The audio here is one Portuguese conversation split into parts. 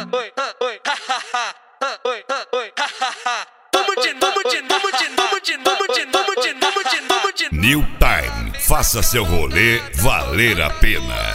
New Time, faça seu rolê valer a pena.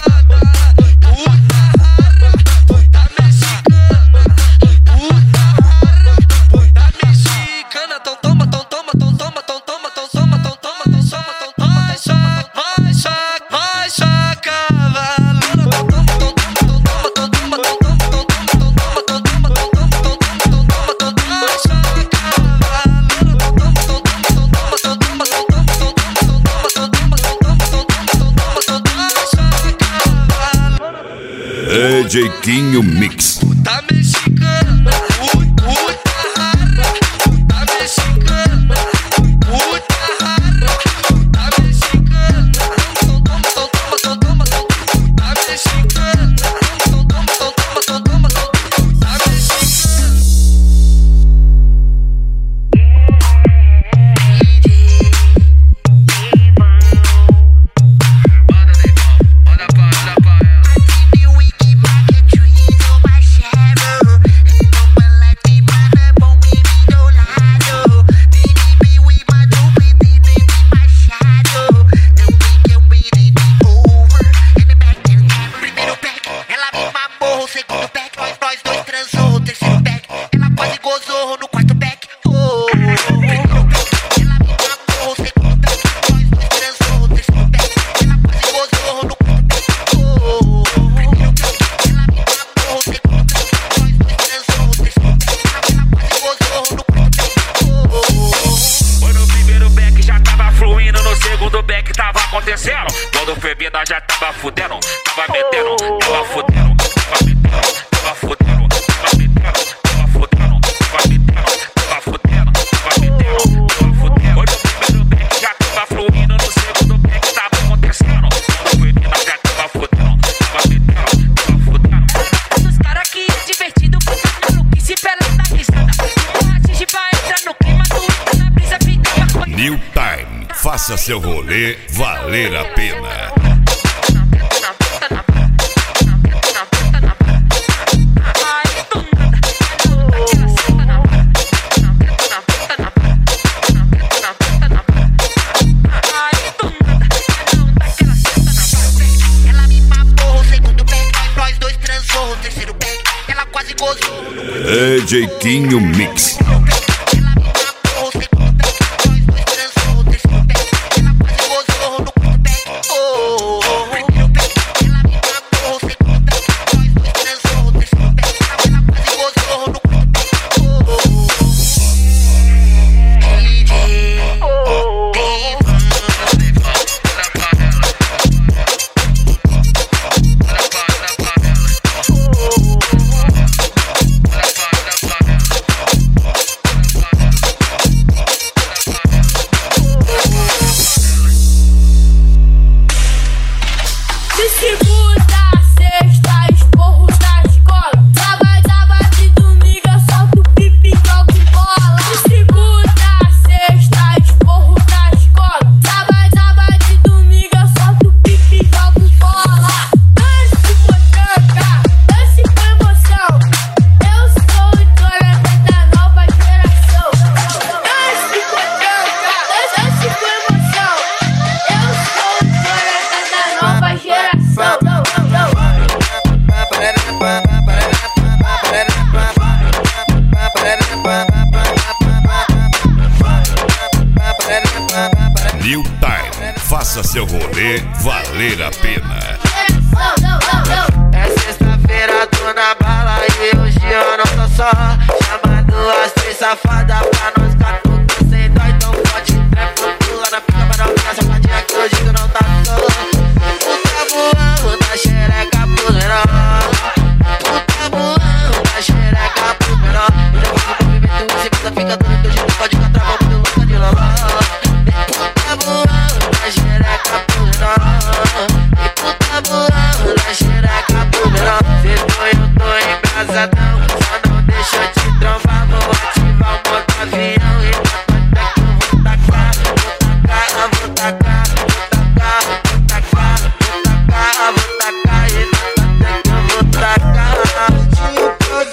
DJ Quinho Mix. Tá mexicana, puta rara. Tá mexicana, puta rara. Tá mexicana, toma. Tá mexicana, toma. Tá mexicana. Quando foi vida já tava fudendo, tava metendo, tava fudendo, tava metendo, tava fudendo, tava metendo, tava fudendo, tava metendo, tava fudendo, tava metendo, tava fudendo. Quando o primeiro back já tava fluindo, no segundo back tava acontecendo. Quando foi vida já tava fudendo, tava metendo, tava fudendo. Os caras que é divertido, maluquice pela da risada. Atinge pra entrar no clima, tu na brisa fica maconha. New Time, faça seu rolê valer a pena. Ela me mamou, o segundo back, nós dois transou, o terceiro back, ela quase gozou. DJ Quinho Mix. New Time, faça seu rolê valer a pena. É sexta-feira, tô na bala e hoje eu não tô só. Chamando as três safadas pra nós catucar sem dó. Então pode pular na pica pra não ficar safadinha que hoje tu não tá só. Tu tá voando da xereca pro menor. Tu tá voando da xereca pro menor. E depois do movimento você fica todo que hoje tu pode encontrar uma muito louca de loló. Tu tá voando da xereca pro menor. E tu tá voando da xereca pro menor. Cê foi, eu tô embrasadão, só não deixa eu te trombar. Vou ativar o modo avião e até que eu vou tacar. Vou tacar e até que eu vou tacar.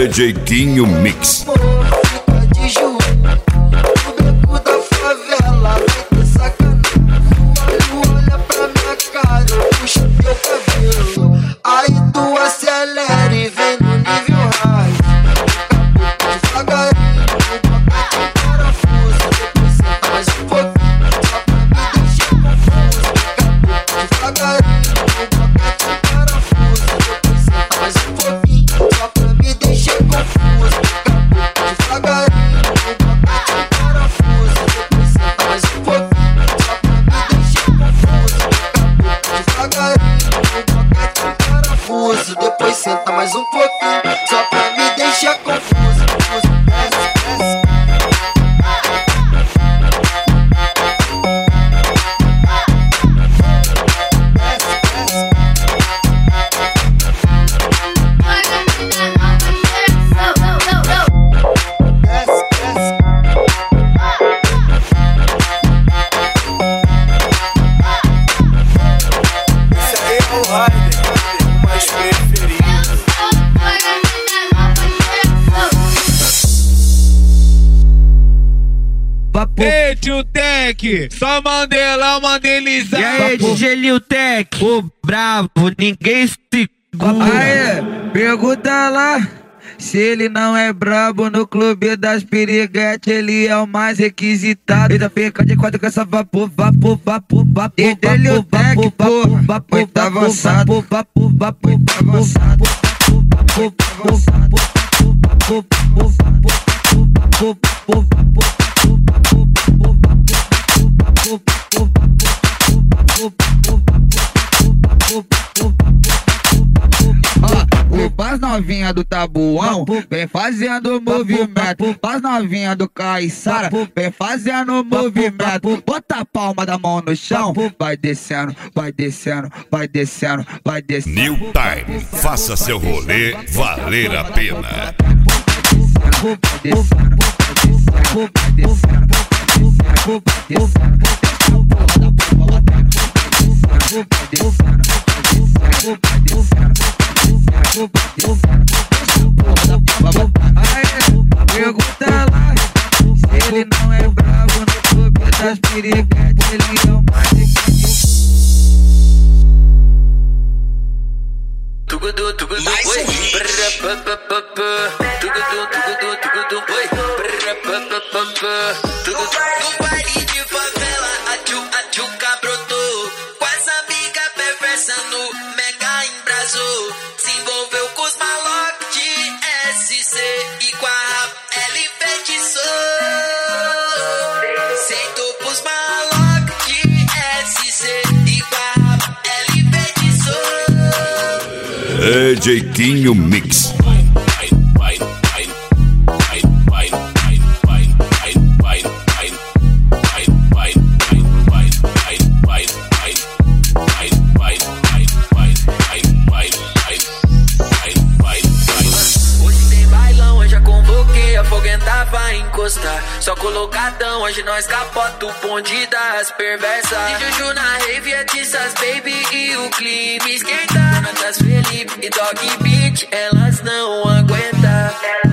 DJ Quinho Mix. Fica de joelho no beco da favela, vai ter sacanagem. Olha pra minha cara, eu puxo teu cabelo. Aí tu acelera e vem no nível high. Devagarinho, bota o parafuso. Depois senta mais um pouquinho, só pra me deixar confuso. Devagarinho, bota o parafuso. Depois senta mais um pouquinho, só pra me deixar confuso. Devagarinho, bota o parafuso. Depois senta mais um pouquinho, só pra me deixar confuso. Devagarinho, bota o parafuso. Depois senta mais um pouquinho, só pra me deixar confuso. Ei, tio Tech, só Mandela, Mandelizar. E aí, DJ Lil Tech, o bravo, ninguém segura. Aê, pergunta lá se ele não é brabo no clube das piriguetes, ele é o mais requisitado. Eita, fica de quatro com essa vapor. DJ Lil Tech, pô, muito avançado. Muito avançado. As novinha do Tabuão vem fazendo movimento. As novinha do Caiçara vem fazendo movimento. Bota a palma da mão no chão, vai descendo, vai descendo, vai descendo, vai descendo. New Time, faça seu rolê valer a pena. Pergunta lá se ele não é bravo no clube das piriguetes, ele é o mais requisitado. Tugudu, tugudu, oi. Tugudu, tugudu, tugudu, oi. No baile de favela, a tchuca brotou. Com as amigas perversa no mega embrasou. Se envolveu com os malocos de SC e com a rap ela enfeitiçou. Sentou pros malocos de SC e com a rap ela enfeitiçou. DJ Quinho Mix. Vai encostar, só colocadão, hoje nós capota o bonde das perversas. De Juju na rave, é Tissas Baby e o clima esquenta. Natas Felipe e Dog Beat, elas não aguentam.